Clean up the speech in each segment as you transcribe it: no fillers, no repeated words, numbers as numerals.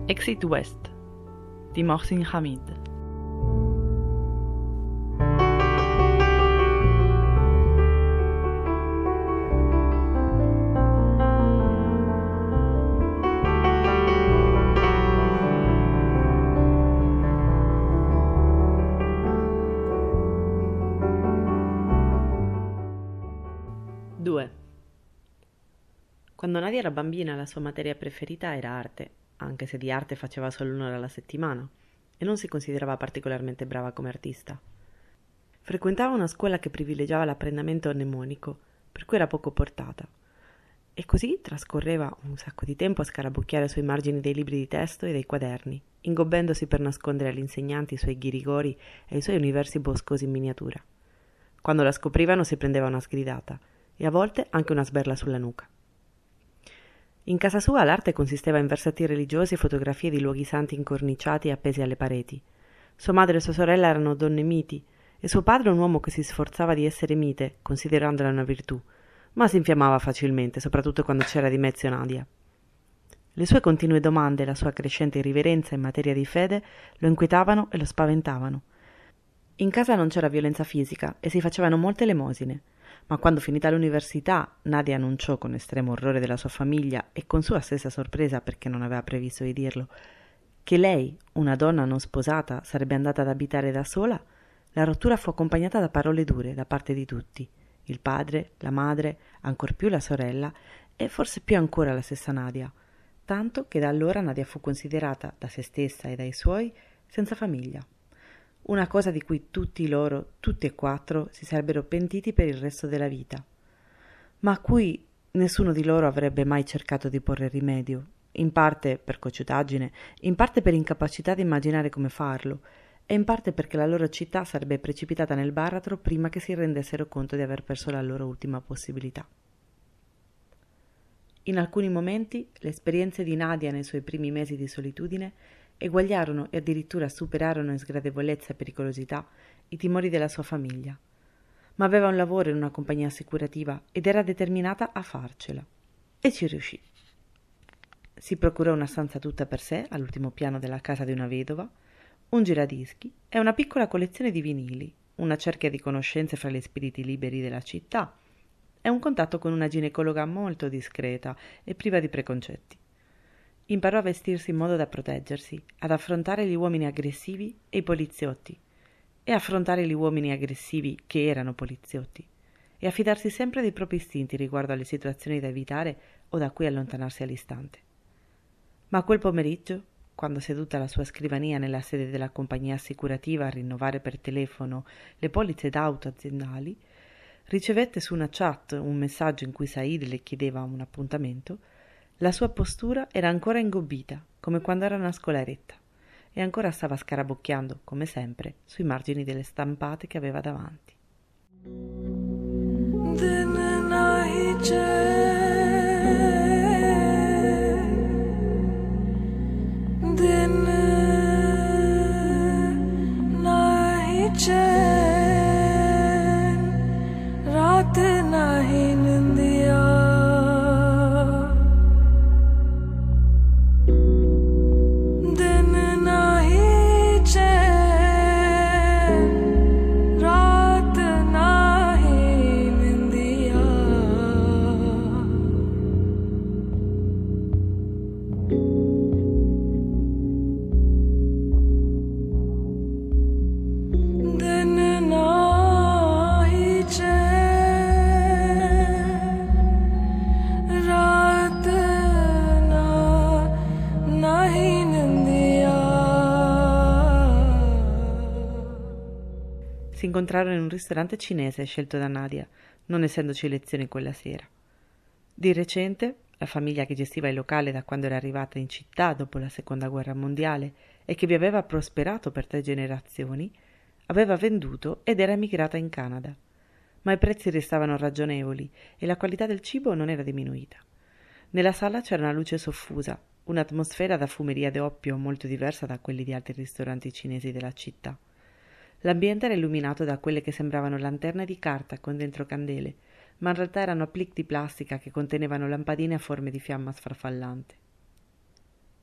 Exit West di Mohsin Hamid. Quando Nadia era bambina la sua materia preferita era arte, anche se di arte faceva solo un'ora alla settimana, e non si considerava particolarmente brava come artista. Frequentava una scuola che privilegiava l'apprendimento mnemonico, per cui era poco portata, e così trascorreva un sacco di tempo a scarabocchiare sui margini dei libri di testo e dei quaderni, ingobbendosi per nascondere agli insegnanti i suoi ghirigori e i suoi universi boscosi in miniatura. Quando la scoprivano si prendeva una sgridata, e a volte anche una sberla sulla nuca. In casa sua l'arte consisteva in versetti religiosi e fotografie di luoghi santi incorniciati e appesi alle pareti. Sua madre e sua sorella erano donne miti, e suo padre un uomo che si sforzava di essere mite, considerandola una virtù, ma si infiammava facilmente, soprattutto quando c'era di mezzo Nadia. Le sue continue domande e la sua crescente irriverenza in materia di fede lo inquietavano e lo spaventavano. In casa non c'era violenza fisica e si facevano molte elemosine, ma quando finita l'università Nadia annunciò con estremo orrore della sua famiglia e con sua stessa sorpresa perché non aveva previsto di dirlo che lei, una donna non sposata, sarebbe andata ad abitare da sola, la rottura fu accompagnata da parole dure da parte di tutti, il padre, la madre, ancor più la sorella e forse più ancora la stessa Nadia, tanto che da allora Nadia fu considerata da se stessa e dai suoi senza famiglia. Una cosa di cui tutti loro, tutti e quattro, si sarebbero pentiti per il resto della vita, ma a cui nessuno di loro avrebbe mai cercato di porre rimedio, in parte per cocciutaggine, in parte per incapacità di immaginare come farlo, e in parte perché la loro città sarebbe precipitata nel baratro prima che si rendessero conto di aver perso la loro ultima possibilità. In alcuni momenti, le esperienze di Nadia nei suoi primi mesi di solitudine eguagliarono e addirittura superarono in sgradevolezza e pericolosità i timori della sua famiglia. Ma aveva un lavoro in una compagnia assicurativa ed era determinata a farcela. E ci riuscì. Si procurò una stanza tutta per sé all'ultimo piano della casa di una vedova, un giradischi e una piccola collezione di vinili, una cerchia di conoscenze fra gli spiriti liberi della città e un contatto con una ginecologa molto discreta e priva di preconcetti. Imparò a vestirsi in modo da proteggersi, ad affrontare gli uomini aggressivi e i poliziotti, e affrontare gli uomini aggressivi che erano poliziotti, e a fidarsi sempre dei propri istinti riguardo alle situazioni da evitare o da cui allontanarsi all'istante. Ma quel pomeriggio, quando seduta alla sua scrivania nella sede della compagnia assicurativa a rinnovare per telefono le polizze d'auto aziendali, ricevette su una chat un messaggio in cui Said le chiedeva un appuntamento. La sua postura era ancora ingobbita, come quando era una scolaretta, e ancora stava scarabocchiando, come sempre, sui margini delle stampate che aveva davanti. Si incontrarono in un ristorante cinese scelto da Nadia, non essendoci lezioni quella sera. Di recente, la famiglia che gestiva il locale da quando era arrivata in città dopo la Seconda Guerra Mondiale e che vi aveva prosperato per 3 generazioni, aveva venduto ed era emigrata in Canada. Ma i prezzi restavano ragionevoli e la qualità del cibo non era diminuita. Nella sala c'era una luce soffusa, un'atmosfera da fumeria d'oppio molto diversa da quelli di altri ristoranti cinesi della città. L'ambiente era illuminato da quelle che sembravano lanterne di carta con dentro candele, ma in realtà erano applique di plastica che contenevano lampadine a forme di fiamma sfarfallante.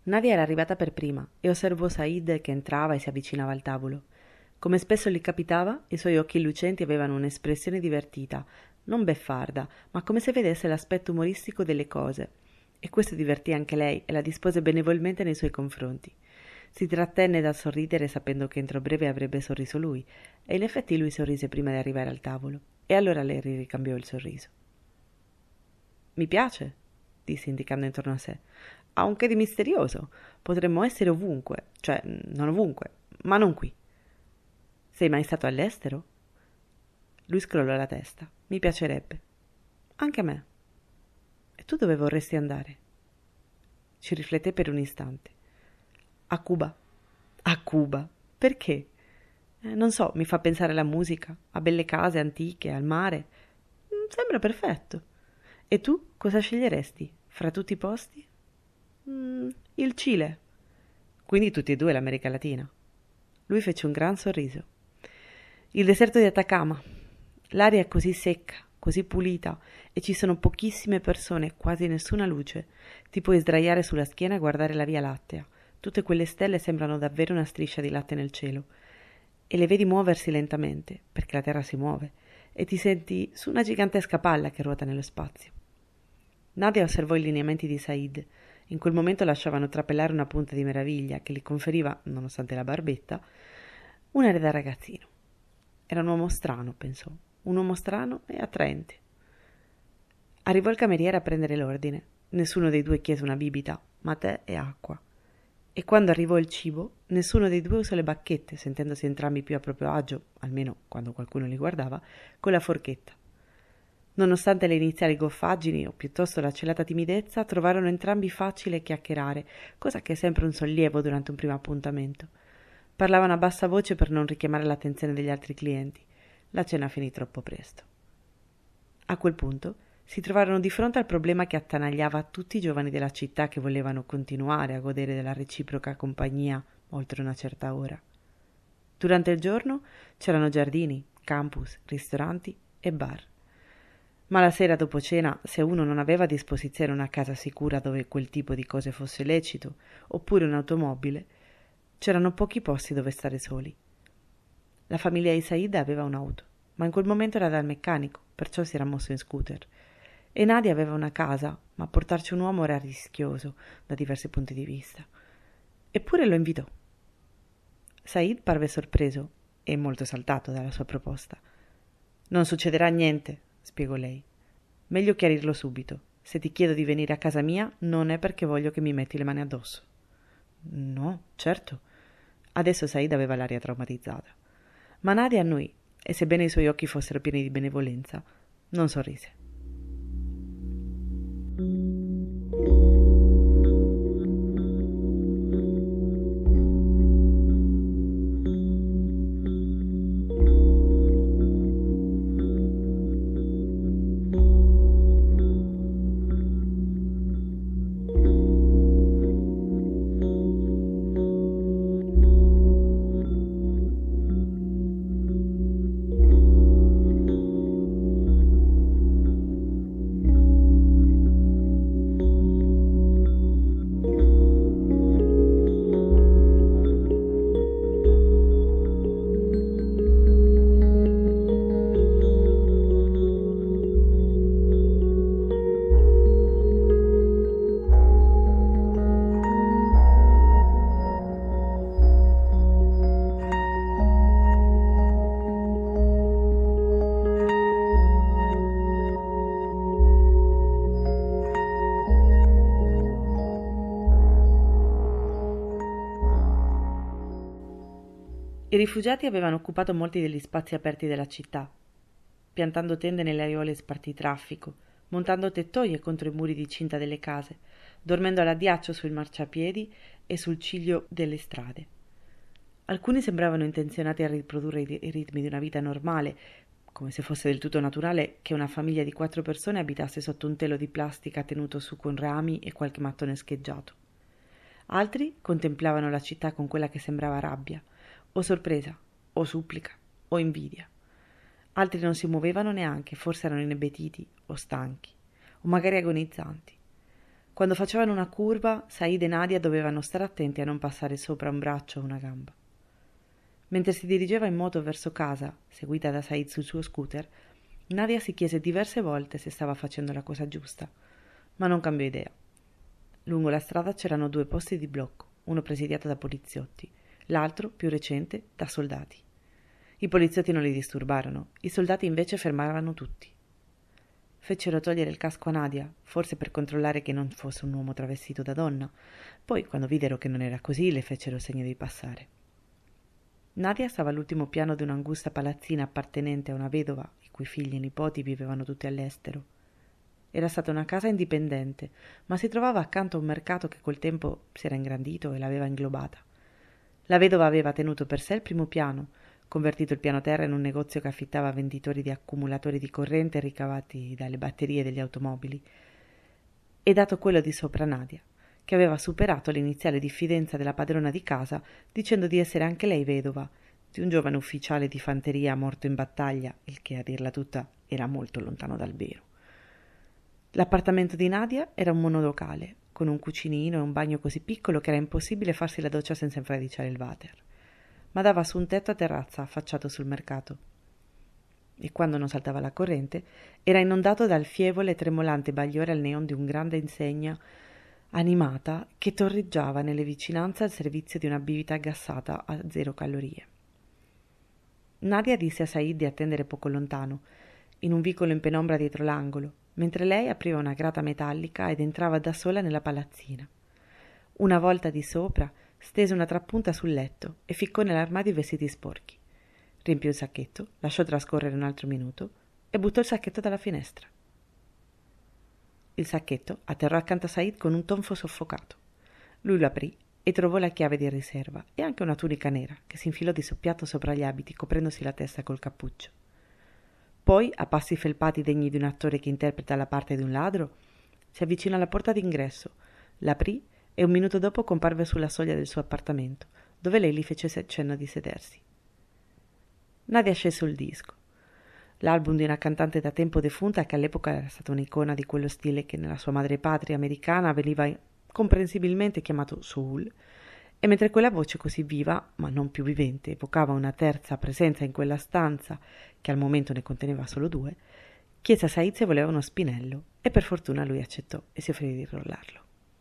Nadia era arrivata per prima e osservò Said che entrava e si avvicinava al tavolo. Come spesso gli capitava, i suoi occhi lucenti avevano un'espressione divertita, non beffarda, ma come se vedesse l'aspetto umoristico delle cose. E questo divertì anche lei e la dispose benevolmente nei suoi confronti. Si trattenne dal sorridere sapendo che entro breve avrebbe sorriso lui, e in effetti lui sorrise prima di arrivare al tavolo, e allora lei ricambiò il sorriso. «Mi piace», disse indicando intorno a sé. «Ha un che di misterioso. Potremmo essere ovunque, cioè non ovunque, ma non qui. Sei mai stato all'estero?» Lui scrollò la testa. «Mi piacerebbe. Anche a me. E tu dove vorresti andare?» Ci rifletté per un istante. «A Cuba». «A Cuba? Perché?» «Non so, mi fa pensare alla musica, a belle case antiche, al mare. Sembra perfetto. E tu cosa sceglieresti fra tutti i posti?» «Il Cile». «Quindi tutti e due l'America Latina?» Lui fece un gran sorriso. «Il deserto di Atacama. L'aria è così secca, così pulita, e ci sono pochissime persone, quasi nessuna luce. Ti puoi sdraiare sulla schiena e guardare la Via Lattea. Tutte quelle stelle sembrano davvero una striscia di latte nel cielo. E le vedi muoversi lentamente, perché la Terra si muove, e ti senti su una gigantesca palla che ruota nello spazio». Nadia osservò i lineamenti di Said. In quel momento lasciavano trapelare una punta di meraviglia che gli conferiva, nonostante la barbetta, un aria da ragazzino. Era un uomo strano, pensò, un uomo strano e attraente. Arrivò il cameriere a prendere l'ordine. Nessuno dei due chiese una bibita, ma tè e acqua. E quando arrivò il cibo, nessuno dei due usò le bacchette, sentendosi entrambi più a proprio agio, almeno quando qualcuno li guardava, con la forchetta. Nonostante le iniziali goffaggini, o piuttosto la celata timidezza, trovarono entrambi facile chiacchierare, cosa che è sempre un sollievo durante un primo appuntamento. Parlavano a bassa voce per non richiamare l'attenzione degli altri clienti. La cena finì troppo presto. A quel punto si trovarono di fronte al problema che attanagliava tutti i giovani della città che volevano continuare a godere della reciproca compagnia oltre una certa ora. Durante il giorno c'erano giardini, campus, ristoranti e bar. Ma la sera dopo cena, se uno non aveva a disposizione una casa sicura dove quel tipo di cose fosse lecito, oppure un'automobile, c'erano pochi posti dove stare soli. La famiglia di Said aveva un'auto, ma in quel momento era dal meccanico, perciò si era mosso in scooter. E Nadia aveva una casa, ma portarci un uomo era rischioso da diversi punti di vista. Eppure lo invitò. Said parve sorpreso e molto esaltato dalla sua proposta. «Non succederà niente», spiegò lei. «Meglio chiarirlo subito. Se ti chiedo di venire a casa mia, non è perché voglio che mi metti le mani addosso». «No, certo». Adesso Said aveva l'aria traumatizzata. Ma Nadia annuì, e sebbene i suoi occhi fossero pieni di benevolenza, non sorrise. I rifugiati avevano occupato molti degli spazi aperti della città, piantando tende nelle aiuole sparti traffico, montando tettoie contro i muri di cinta delle case, dormendo all'addiaccio sul marciapiedi e sul ciglio delle strade. Alcuni sembravano intenzionati a riprodurre i ritmi di una vita normale, come se fosse del tutto naturale che una famiglia di 4 persone abitasse sotto un telo di plastica tenuto su con rami e qualche mattone scheggiato. Altri contemplavano la città con quella che sembrava rabbia, o sorpresa, o supplica, o invidia. Altri non si muovevano neanche, forse erano inebetiti, o stanchi, o magari agonizzanti. Quando facevano una curva, Said e Nadia dovevano stare attenti a non passare sopra un braccio o una gamba. Mentre si dirigeva in moto verso casa, seguita da Said sul suo scooter, Nadia si chiese diverse volte se stava facendo la cosa giusta, ma non cambiò idea. Lungo la strada c'erano 2 posti di blocco, uno presidiato da poliziotti, l'altro, più recente, da soldati. I poliziotti non li disturbarono, i soldati invece fermarono tutti. Fecero togliere il casco a Nadia, forse per controllare che non fosse un uomo travestito da donna. Poi, quando videro che non era così, le fecero segno di passare. Nadia stava all'ultimo piano di un'angusta palazzina appartenente a una vedova, i cui figli e nipoti vivevano tutti all'estero. Era stata una casa indipendente, ma si trovava accanto a un mercato che col tempo si era ingrandito e l'aveva inglobata. La vedova aveva tenuto per sé il primo piano, convertito il piano terra in un negozio che affittava venditori di accumulatori di corrente ricavati dalle batterie degli automobili, e dato quello di sopra Nadia, che aveva superato l'iniziale diffidenza della padrona di casa dicendo di essere anche lei vedova di un giovane ufficiale di fanteria morto in battaglia, il che a dirla tutta era molto lontano dal vero. L'appartamento di Nadia era un monolocale, con un cucinino e un bagno così piccolo che era impossibile farsi la doccia senza infradiciare il water, ma dava su un tetto a terrazza affacciato sul mercato. E quando non saltava la corrente, era inondato dal fievole e tremolante bagliore al neon di un grande insegna animata che torreggiava nelle vicinanze al servizio di una bibita gassata a 0 calorie. Nadia disse a Said di attendere poco lontano, in un vicolo in penombra dietro l'angolo, mentre lei apriva una grata metallica ed entrava da sola nella palazzina. Una volta di sopra, stese una trappunta sul letto e ficcò nell'armadio i vestiti sporchi. Riempì il sacchetto, lasciò trascorrere un altro minuto e buttò il sacchetto dalla finestra. Il sacchetto atterrò accanto a Said con un tonfo soffocato. Lui lo aprì e trovò la chiave di riserva e anche una tunica nera che si infilò di soppiatto sopra gli abiti coprendosi la testa col cappuccio. Poi, a passi felpati degni di un attore che interpreta la parte di un ladro, si avvicinò alla porta d'ingresso, l'aprì e un minuto dopo comparve sulla soglia del suo appartamento, dove lei gli fece cenno di sedersi. Nadia scelse il disco, l'album di una cantante da tempo defunta che all'epoca era stata un'icona di quello stile che nella sua madrepatria americana veniva comprensibilmente chiamato soul, e mentre quella voce così viva, ma non più vivente, evocava una terza presenza in quella stanza, che al momento ne conteneva solo 2, chiese a Said se voleva uno spinello, e per fortuna lui accettò e si offrì di rollarlo.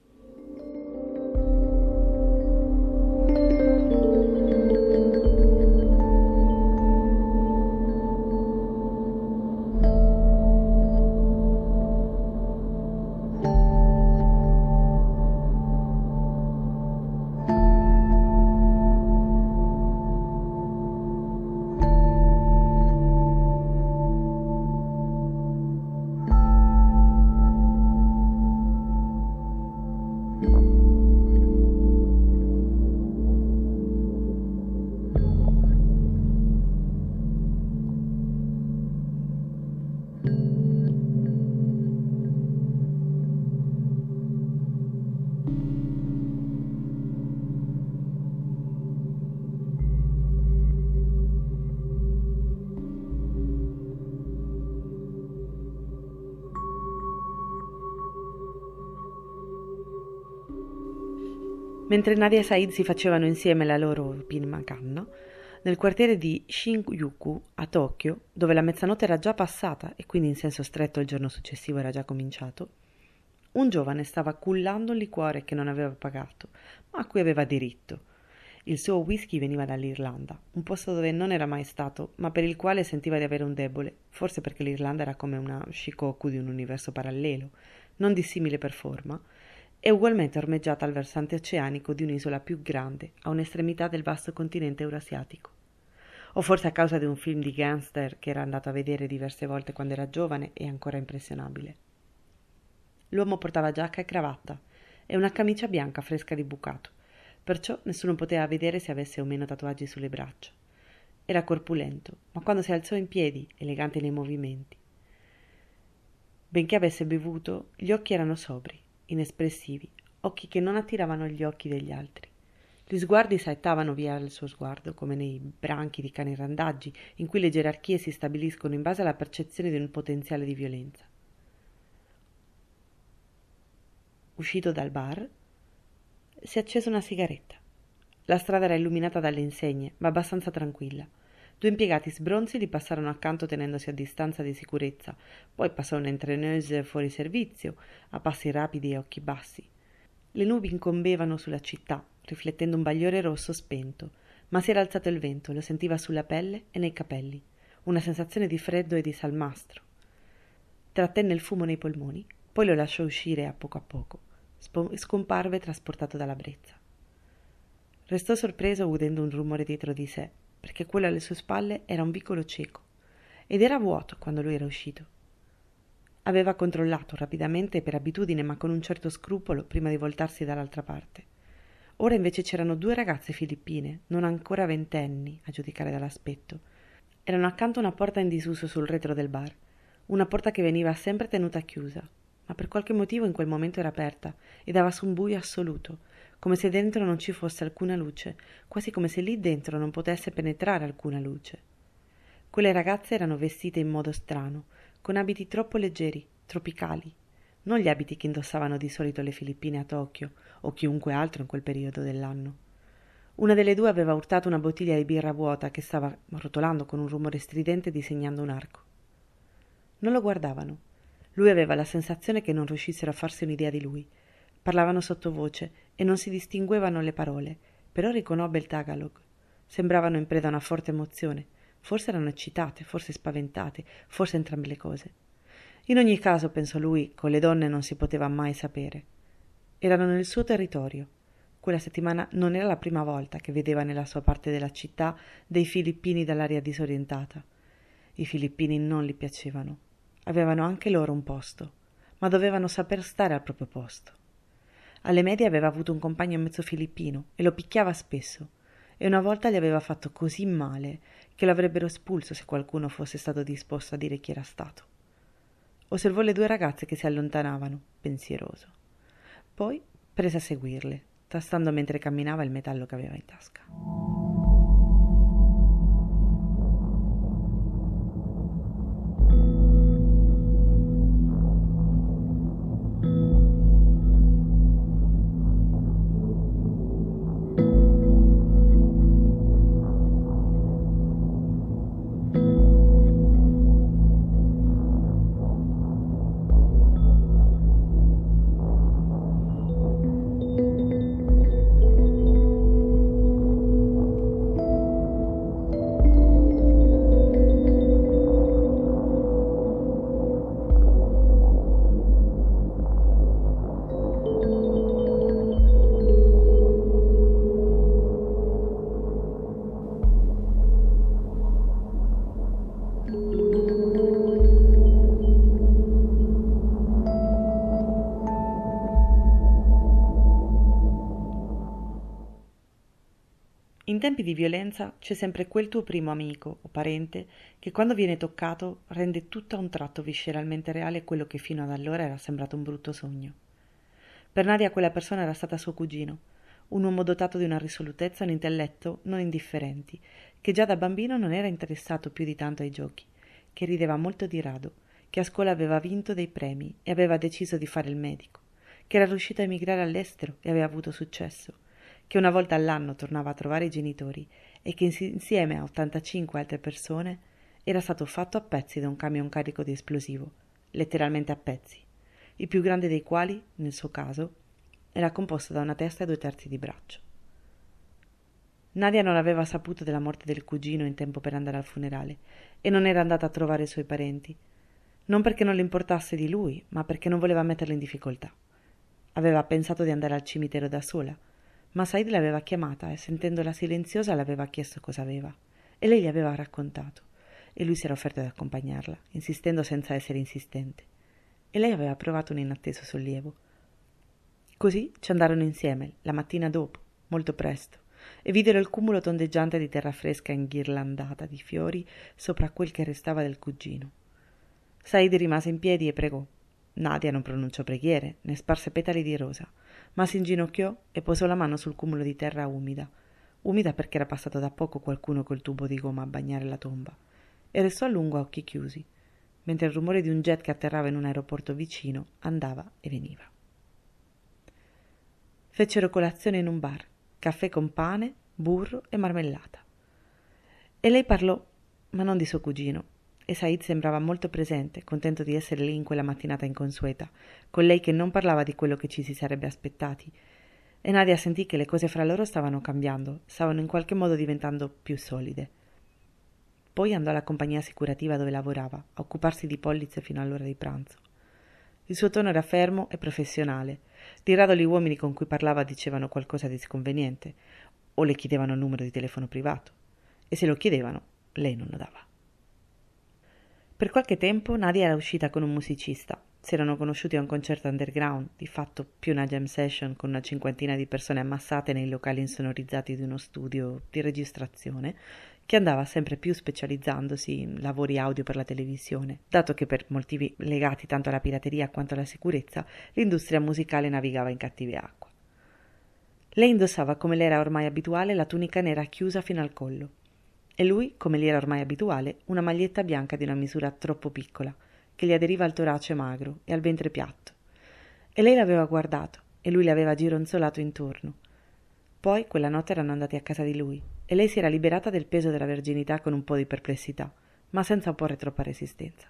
Mentre Nadia e Said si facevano insieme la loro prima canna, nel quartiere di Shinjuku, a Tokyo, dove la mezzanotte era già passata e quindi in senso stretto il giorno successivo era già cominciato, un giovane stava cullando un liquore che non aveva pagato, ma a cui aveva diritto. Il suo whisky veniva dall'Irlanda, un posto dove non era mai stato, ma per il quale sentiva di avere un debole, forse perché l'Irlanda era come una Shikoku di un universo parallelo, non dissimile per forma, e ugualmente ormeggiata al versante oceanico di un'isola più grande, a un'estremità del vasto continente eurasiatico. O forse a causa di un film di gangster che era andato a vedere diverse volte quando era giovane e ancora impressionabile. L'uomo portava giacca e cravatta e una camicia bianca fresca di bucato, perciò nessuno poteva vedere se avesse o meno tatuaggi sulle braccia. Era corpulento, ma quando si alzò in piedi, elegante nei movimenti. Benché avesse bevuto, gli occhi erano sobri, inespressivi, occhi che non attiravano gli occhi degli altri. Gli sguardi saettavano via il suo sguardo, come nei branchi di cani randaggi, in cui le gerarchie si stabiliscono in base alla percezione di un potenziale di violenza. uscito dal bar, si è accesa una sigaretta. La strada era illuminata dalle insegne, ma abbastanza tranquilla. Due impiegati sbronzi gli passarono accanto tenendosi a distanza di sicurezza, poi passò un'entreneuse fuori servizio, a passi rapidi e occhi bassi. Le nubi incombevano sulla città, riflettendo un bagliore rosso spento, ma si era alzato il vento, lo sentiva sulla pelle e nei capelli, una sensazione di freddo e di salmastro. Trattenne il fumo nei polmoni, poi lo lasciò uscire a poco, scomparve trasportato dalla brezza. Restò sorpreso udendo un rumore dietro di sé, perché quello alle sue spalle era un vicolo cieco, ed era vuoto quando lui era uscito. Aveva controllato rapidamente per abitudine, ma con un certo scrupolo, prima di voltarsi dall'altra parte. Ora invece c'erano due ragazze filippine, non ancora ventenni, a giudicare dall'aspetto. Erano accanto a una porta in disuso sul retro del bar, una porta che veniva sempre tenuta chiusa, ma per qualche motivo in quel momento era aperta e dava su un buio assoluto, come se dentro non ci fosse alcuna luce, quasi come se lì dentro non potesse penetrare alcuna luce. Quelle ragazze erano vestite in modo strano, con abiti troppo leggeri, tropicali, non gli abiti che indossavano di solito le filippine a Tokyo o chiunque altro in quel periodo dell'anno. Una delle due aveva urtato una bottiglia di birra vuota che stava rotolando con un rumore stridente disegnando un arco. Non lo guardavano. Lui aveva la sensazione che non riuscissero a farsi un'idea di lui. Parlavano sottovoce e non si distinguevano le parole, però riconobbe il Tagalog. Sembravano in preda a una forte emozione. Forse erano eccitate, forse spaventate, forse entrambe le cose. In ogni caso, pensò lui, con le donne non si poteva mai sapere. Erano nel suo territorio. Quella settimana non era la prima volta che vedeva nella sua parte della città dei filippini dall'aria disorientata. I filippini non gli piacevano. Avevano anche loro un posto, ma dovevano saper stare al proprio posto. Alle medie aveva avuto un compagno mezzo filippino e lo picchiava spesso, e una volta gli aveva fatto così male che lo avrebbero espulso se qualcuno fosse stato disposto a dire chi era stato. Osservò le due ragazze che si allontanavano, pensieroso. Poi prese a seguirle, tastando mentre camminava il metallo che aveva in tasca. In tempi di violenza c'è sempre quel tuo primo amico o parente che quando viene toccato rende tutto a un tratto visceralmente reale quello che fino ad allora era sembrato un brutto sogno. Per Nadia quella persona era stata suo cugino, un uomo dotato di una risolutezza e un intelletto non indifferenti, che già da bambino non era interessato più di tanto ai giochi, che rideva molto di rado, che a scuola aveva vinto dei premi e aveva deciso di fare il medico, che era riuscito a emigrare all'estero e aveva avuto successo, che una volta all'anno tornava a trovare i genitori e che insieme a 85 altre persone era stato fatto a pezzi da un camion carico di esplosivo, letteralmente a pezzi, il più grande dei quali, nel suo caso, era composto da una testa e 2/3 di braccio. Nadia non aveva saputo della morte del cugino in tempo per andare al funerale e non era andata a trovare i suoi parenti, non perché non le importasse di lui, ma perché non voleva metterlo in difficoltà. Aveva pensato di andare al cimitero da sola, ma Said l'aveva chiamata e sentendola silenziosa le aveva chiesto cosa aveva e lei gli aveva raccontato e lui si era offerto ad accompagnarla, insistendo senza essere insistente, e lei aveva provato un inatteso sollievo. Così ci andarono insieme la mattina dopo, molto presto, e videro il cumulo tondeggiante di terra fresca inghirlandata di fiori sopra quel che restava del cugino. Said rimase in piedi e pregò. Nadia non pronunciò preghiere, né sparse petali di rosa, ma si inginocchiò e posò la mano sul cumulo di terra umida perché era passato da poco qualcuno col tubo di gomma a bagnare la tomba, e restò a lungo a occhi chiusi, mentre il rumore di un jet che atterrava in un aeroporto vicino andava e veniva. Fecero colazione in un bar, caffè con pane, burro e marmellata. E lei parlò, ma non di suo cugino, e Said sembrava molto presente, contento di essere lì in quella mattinata inconsueta, con lei che non parlava di quello che ci si sarebbe aspettati. E Nadia sentì che le cose fra loro stavano cambiando, stavano in qualche modo diventando più solide. Poi andò alla compagnia assicurativa dove lavorava, a occuparsi di polizze fino all'ora di pranzo. Il suo tono era fermo e professionale. Di rado gli uomini con cui parlava dicevano qualcosa di sconveniente, o le chiedevano il numero di telefono privato, e se lo chiedevano, lei non lo dava. Per qualche tempo Nadia era uscita con un musicista. Si erano conosciuti a un concerto underground, di fatto più una jam session con una cinquantina di persone ammassate nei locali insonorizzati di uno studio di registrazione, che andava sempre più specializzandosi in lavori audio per la televisione, dato che per motivi legati tanto alla pirateria quanto alla sicurezza l'industria musicale navigava in cattive acque. Lei indossava, come le era ormai abituale, la tunica nera chiusa fino al collo, e lui, come gli era ormai abituale, una maglietta bianca di una misura troppo piccola, che gli aderiva al torace magro e al ventre piatto. E lei l'aveva guardato, e lui le aveva gironzolato intorno. Poi quella notte erano andati a casa di lui, e lei si era liberata del peso della verginità con un po' di perplessità, ma senza opporre troppa resistenza.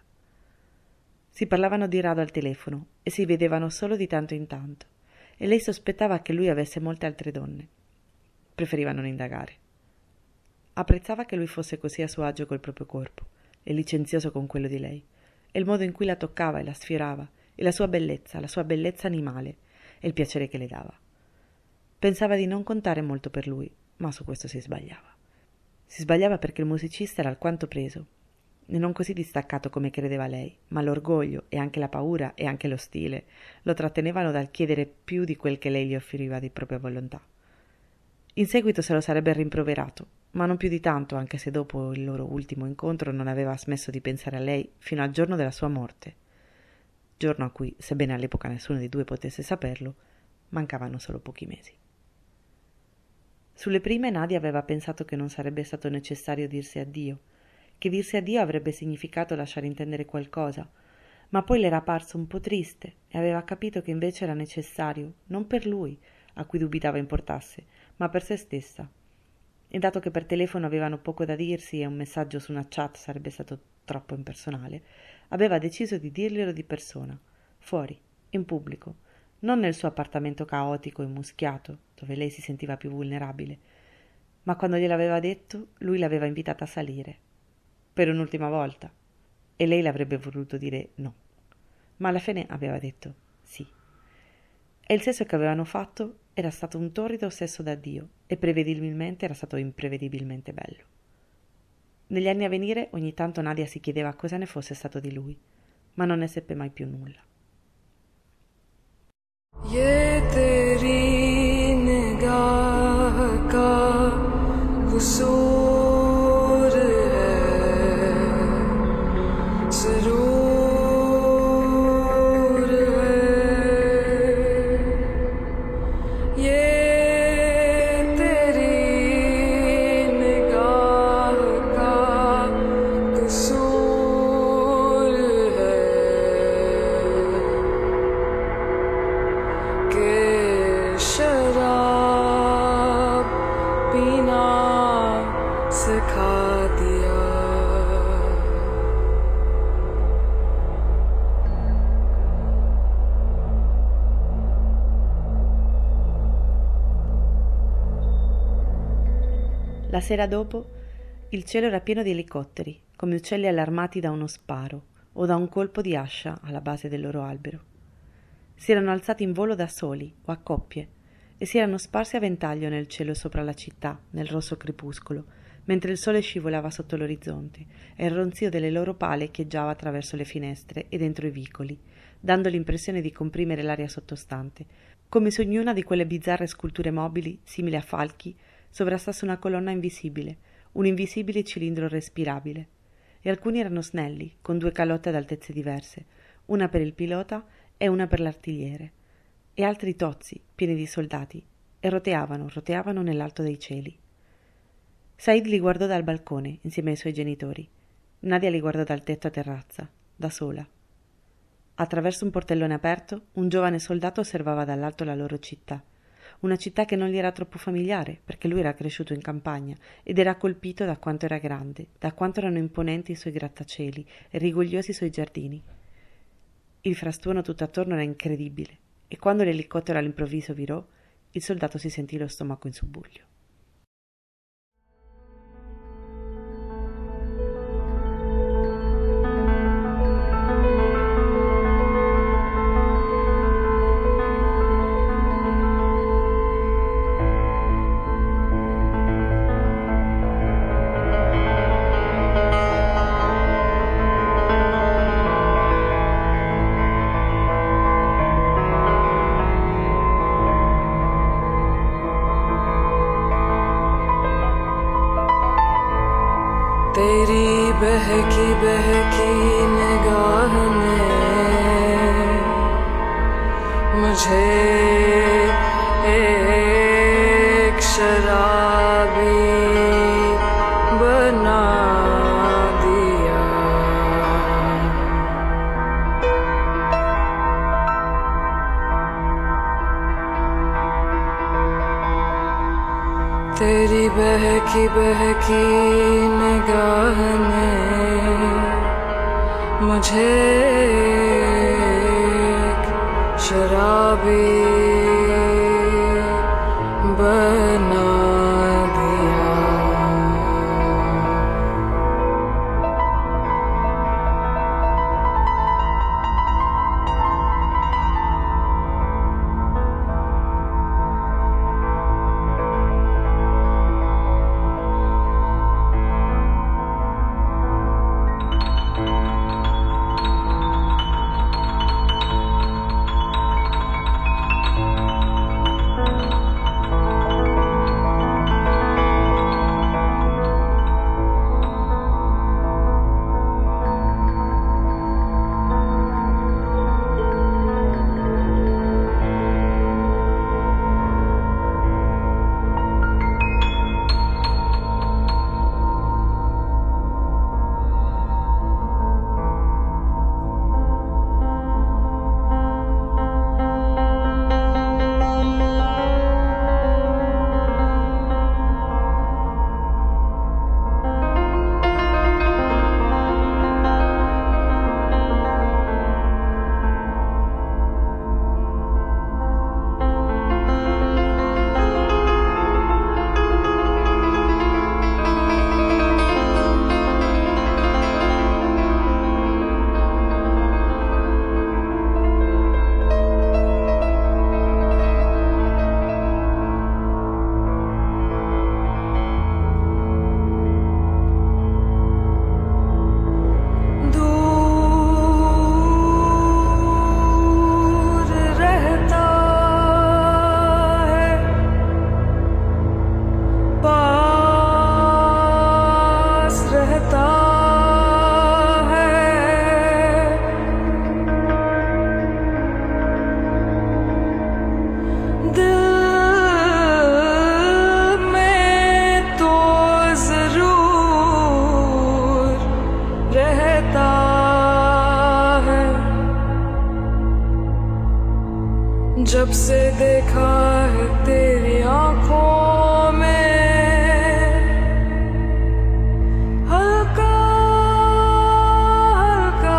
Si parlavano di rado al telefono, e si vedevano solo di tanto in tanto, e lei sospettava che lui avesse molte altre donne. Preferiva non indagare. Apprezzava che lui fosse così a suo agio col proprio corpo, e licenzioso con quello di lei, e il modo in cui la toccava e la sfiorava, e la sua bellezza animale, e il piacere che le dava. Pensava di non contare molto per lui, ma su questo si sbagliava. Si sbagliava perché il musicista era alquanto preso, e non così distaccato come credeva lei, ma l'orgoglio e anche la paura e anche lo stile lo trattenevano dal chiedere più di quel che lei gli offriva di propria volontà. In seguito se lo sarebbe rimproverato, ma non più di tanto, anche se dopo il loro ultimo incontro non aveva smesso di pensare a lei fino al giorno della sua morte, giorno a cui, sebbene all'epoca nessuno dei due potesse saperlo, mancavano solo pochi mesi. Sulle prime Nadia aveva pensato che non sarebbe stato necessario dirsi addio, che dirsi addio avrebbe significato lasciare intendere qualcosa, ma poi le era parso un po' triste e aveva capito che invece era necessario, non per lui, a cui dubitava importasse, ma per se stessa. E dato che per telefono avevano poco da dirsi e un messaggio su una chat sarebbe stato troppo impersonale, aveva deciso di dirglielo di persona, fuori, in pubblico, non nel suo appartamento caotico e muschiato, dove lei si sentiva più vulnerabile, ma quando gliel'aveva detto, lui l'aveva invitata a salire, per un'ultima volta, e lei l'avrebbe voluto dire no, ma alla fine aveva detto sì. E il sesso che avevano fatto era stato un torrido sesso d'addio e prevedibilmente era stato imprevedibilmente bello. Negli anni a venire ogni tanto Nadia si chiedeva cosa ne fosse stato di lui, ma non ne seppe mai più nulla. ये तेरी निगाह का कसूर है जरूर है ये तेरी निगाह का कसूर है के शराब पीना सिखा दिया La sera dopo il cielo era pieno di elicotteri, come uccelli allarmati da uno sparo o da un colpo di ascia alla base del loro albero. Si erano alzati in volo da soli o a coppie e si erano sparsi a ventaglio nel cielo sopra la città, nel rosso crepuscolo, mentre il sole scivolava sotto l'orizzonte e il ronzio delle loro pale echeggiava attraverso le finestre e dentro i vicoli, dando l'impressione di comprimere l'aria sottostante, come se ognuna di quelle bizzarre sculture mobili, simili a falchi, sovrastasse una colonna invisibile, un invisibile cilindro respirabile. E alcuni erano snelli, con due calotte ad altezze diverse, una per il pilota e una per l'artigliere, e altri tozzi, pieni di soldati, e roteavano nell'alto dei cieli. Said li guardò dal balcone, insieme ai suoi genitori. Nadia li guardò dal tetto a terrazza, da sola. Attraverso un portellone aperto, un giovane soldato osservava dall'alto la loro città, una città che non gli era troppo familiare, perché lui era cresciuto in campagna ed era colpito da quanto era grande, da quanto erano imponenti i suoi grattacieli e rigogliosi i suoi giardini. Il frastuono tutt'attorno era incredibile, e quando l'elicottero all'improvviso virò, il soldato si sentì lo stomaco in subbuglio. तेरी बहकी बहकी निगाह ने मुझे एक शराबी बना दिया। तेरी बहकी बहकी निगाह ने मुझे एक शराबी बना दिया। जब से देखा है तेरी आंखों में हल्का हल्का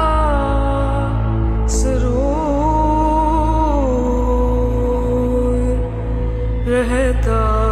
सुरूर रहता